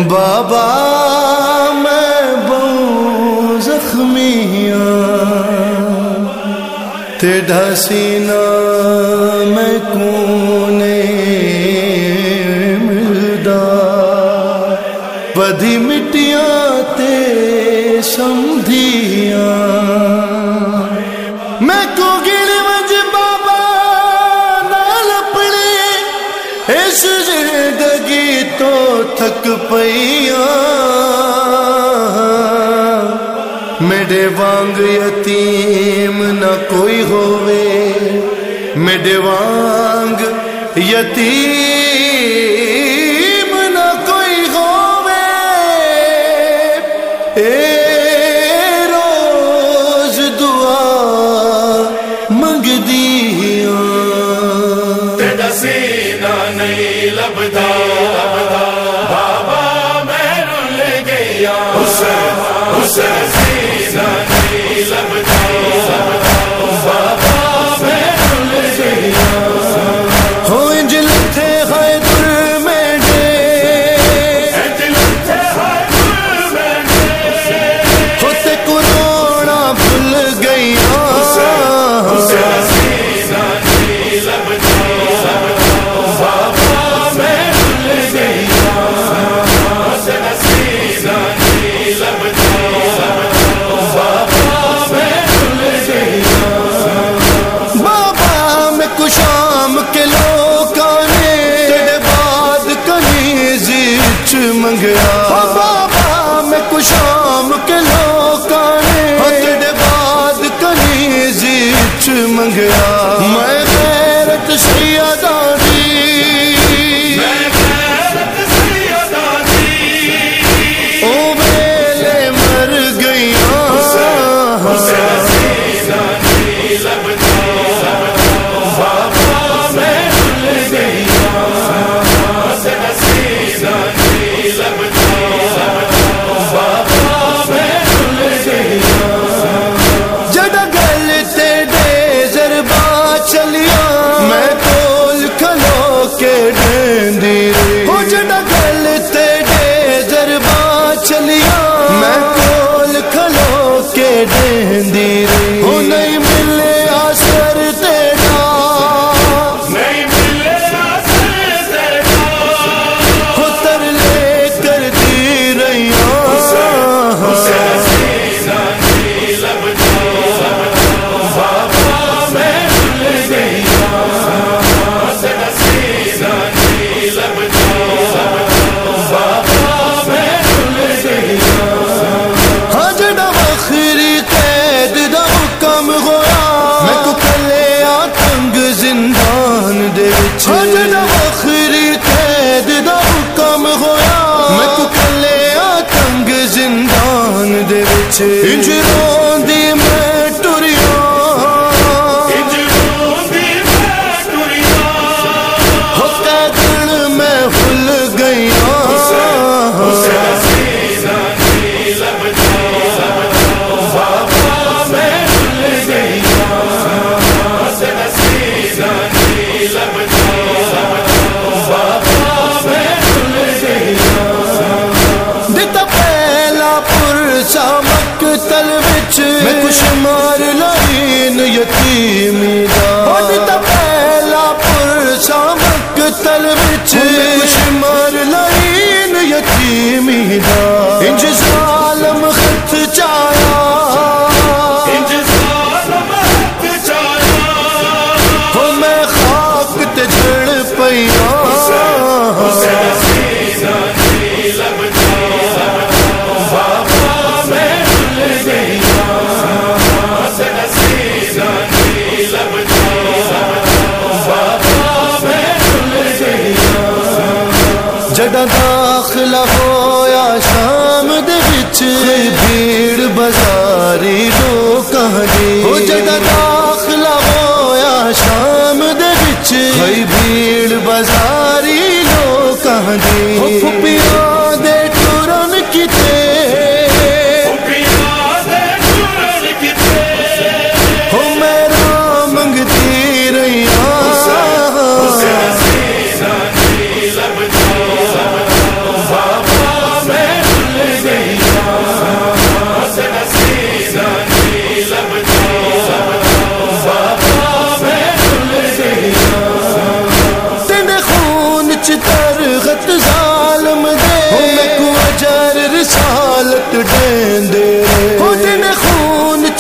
بابا میں بہوں زخمیاں تیڈا سینہ میں کونے ملدا بدھی مٹیاں تے سمدھیاں میں کو گل وج بابا نال اپنے اس زندگی تو تھک پیاں میرے وانگ یتیم نہ کوئی ہووے میرے وانگ یتیم نہ کوئی ہووے اے روز دعا منگ دیاں تیرا سینہ نہیں لبدا بابا میں رل گیا حسین سینہ نہیں لبدا بابا میں رل گیا ہو انجل تھے حیدر میرے ہوتے کرونا بھول گیا سینہ نہیں لبدا بابا میں رل گیا سینہ نہیں لبدا بابا میں کشام کے لوکاں نے تیرے بعد کنیز وچ منگیا بابا میں کشام کے لوکاں نے تیرے بعد کنیز وچ منگیا میں غیرت سیدہ دی او ویلے مر گئیاں جڑا گل تیرے ضربا چلیا میں کول کھلو کے ڈیندی ہو جڑا گل تیرے ضربا چلیا میں کول کھلو کے ڈیندی ہو نہیں ملے اثر تیرا نہیں ملے اثر تیرا ہو ترلے کرتی رہیاں سینہ نہیں لبدا بابا میں رل گیا سینہ نہیں لبدا بابا میں رل گیا ہاں جڑا آخری قید دا حکم ہویا میں کو کلیا تنگ زندان دے وچ ہاں جڑا آخری قید دا حکم ہویا میں کو کلیا تنگ زندان دے وچ انج روندی میں ٹریاں ہو قیدن میں بھول گئیاں سینہ نہیں لبدا بابا میں رل گیا سینہ نہیں لبدا بابا میں رل گیا دتا پہلا پرچا مقتل وچ میں کچھ مار لائن یتیمی دا دتا پہلا پرچا مقتل وچ میں کچھ مار لائن یتیمی دا انج ظالم خط چایا ہو میں خاک تے جھڑ پیاں سینہ نہیں لبدا بابا میں رل گیا سینہ نہیں لبدا بابا میں رل گیا جڑا داخلہ ہویا شام دے وچ بھیڑ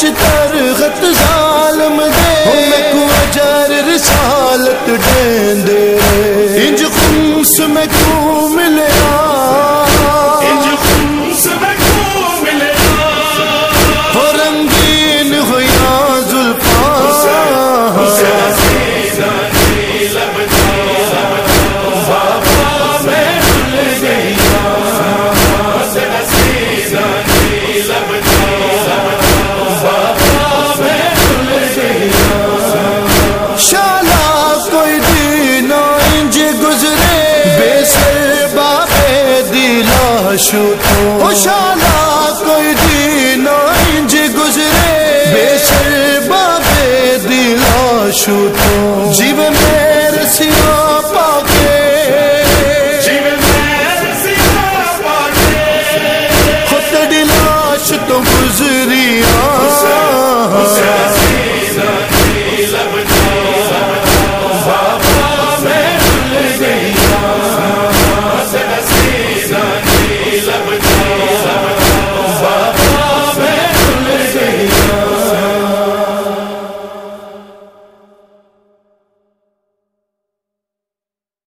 وچ ترغت ظالم دے میں کو اجر رسالت دین دے انج خمس میں کو ملیا انج خمس میں کو ملیا ہو رنگین ہویا زلفاں حسین سینا کی لب بابا میں بھول گیا حسین سینا کی لب بابا میں بھول گیا شالا کوئی دن انج گزرے بے سر بابے دی لاشو تو شالا کوئی دن انج گزرے بے سر بابے دی لاشو